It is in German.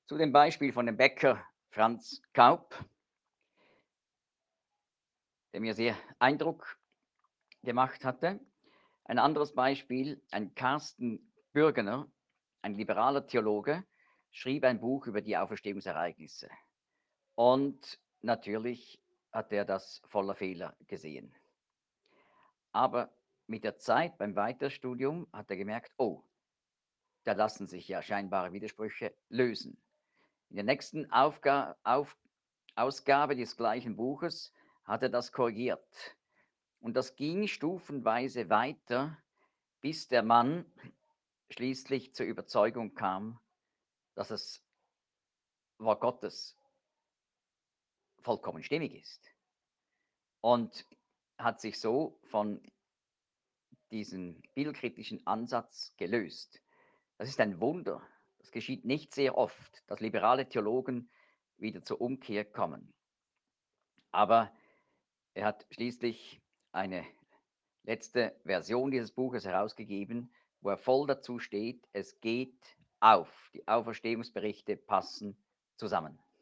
Zu dem Beispiel von dem Bäcker Franz Kaup, der mir sehr Eindruck gemacht hatte. Ein anderes Beispiel, ein Carsten Bürgener, ein liberaler Theologe, schrieb ein Buch über die Auferstehungsereignisse. Und natürlich hat er das voller Fehler gesehen. Aber mit der Zeit beim Weiterstudium hat er gemerkt, oh, da lassen sich ja scheinbare Widersprüche lösen. In der nächsten Ausgabe des gleichen Buches hat er das korrigiert. Und das ging stufenweise weiter, bis der Mann schließlich zur Überzeugung kam, dass das Wort Gottes vollkommen stimmig ist und hat sich so von diesem bibelkritischen Ansatz gelöst. Das ist ein Wunder. Das geschieht nicht sehr oft, dass liberale Theologen wieder zur Umkehr kommen. Aber er hat schließlich eine letzte Version dieses Buches herausgegeben, wo er voll dazu steht, es geht auf. Die Auferstehungsberichte passen zusammen.